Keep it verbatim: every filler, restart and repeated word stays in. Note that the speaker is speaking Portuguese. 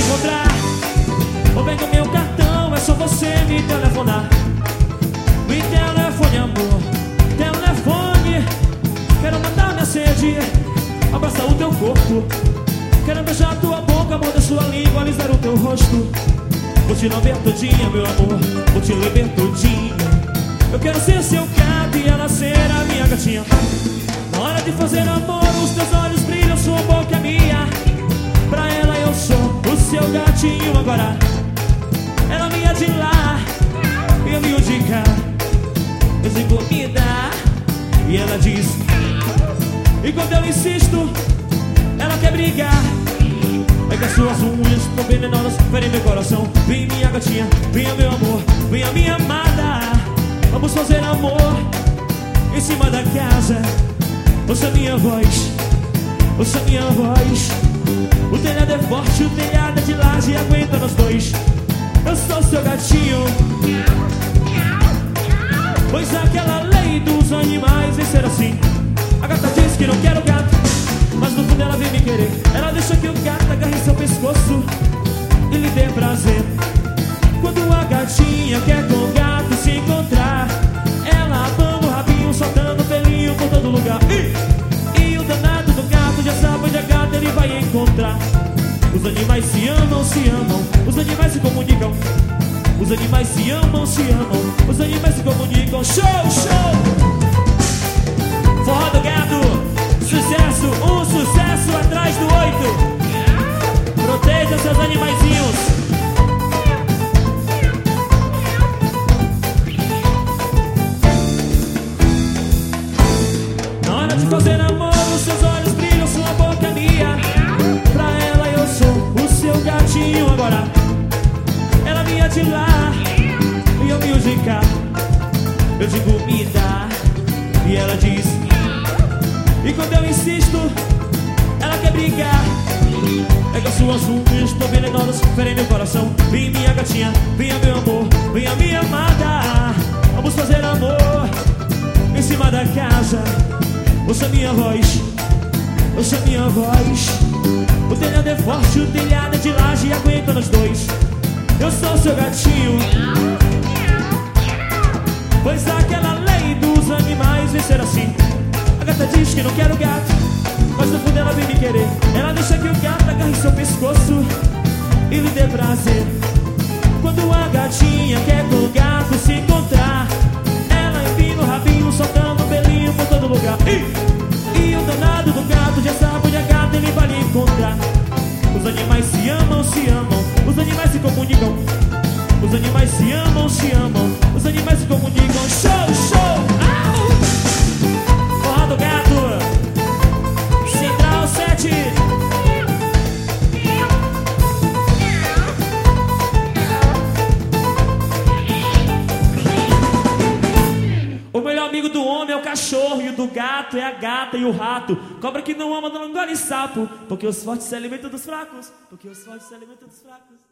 encontrar. Ou pega o meu cartão, é só você me telefonar. Me telefone, amor, telefone. Quero matar minha sede, abraçar o teu corpo. Quero beijar tua boca, morder sua língua, alisar o teu rosto. Vou te lamber todinha, meu amor, vou te lamber todinha. Eu quero ser seu gato e ela ser a minha gatinha. Na hora de fazer amor, os teus olhos brilham, sua boca é minha. Pra ela eu sou o seu gatinho agora. Ela vinha de lá e eu vinha de cá. Eu digo comida e ela diz. E quando eu insisto, ela quer brigar. É que as suas unhas tão venenosas ferem meu coração. Vem minha gatinha, venha meu amor, venha minha amada. Vamos fazer amor em cima da casa. Ouça minha voz, ouça minha voz. O telhado é forte, o telhado é de laje e aguenta nós dois. Eu sou seu gatinho, pois aquela lei dos animais vem ser assim. A gata diz que não quer o gato, mas no fundo ela vem me querer. Ela deixa que o gato agarre seu pescoço e lhe dê prazer. Quando a gatinha quer com o gato se encontrar, ela abana o rabinho, soltando pelinho por todo lugar. E, e o danado do gato já sabe onde a gata ele vai encontrar. Os animais se amam, se amam, os animais se comunicam. Os animais se amam, se amam, os animais se comunicam. Show, show! Forró do Gato, sucesso, um sucesso atrás do oito. Proteja seus animaizinhos. Na hora de fazer amor, os seus olhos brilham, sua boca é minha. Pra ela eu sou o seu gatinho agora. Ela vinha de lá e eu vinha de cá. Eu digo me dá e ela diz. E quando eu insisto, ela quer brigar. É que as suas unhas tão venenosas ferem meu coração. Vem minha gatinha, venha meu amor, venha minha amada. Vamos fazer amor em cima da casa. Ouça minha voz, ouça minha voz. O telhado é forte, o telhado é de laje e aguenta nós dois. Eu sou seu gatinho, pois aquela lei dos animais vem ser assim. A gata diz que não quer o gato, mas no fundo ela vem me querer. Ela deixa que o gato agarre seu pescoço e lhe dê prazer. Quando a gatinha quer com o gato se encontrar, ela empina o rabinho, soltando o pelinho por todo lugar. E, e o danado do gato já sabe onde a gata ele vai lhe encontrar. Os animais se amam, se amam, os animais se comunicam. Os animais se amam, se amam, os animais se comunicam. Show, show! Au! Forró do Gato, Central sete. O melhor amigo do homem é o cachorro, e o do gato é a gata e o rato. Cobra que não ama, não engole sapo, porque os fortes se alimentam dos fracos, porque os fortes se alimentam dos fracos.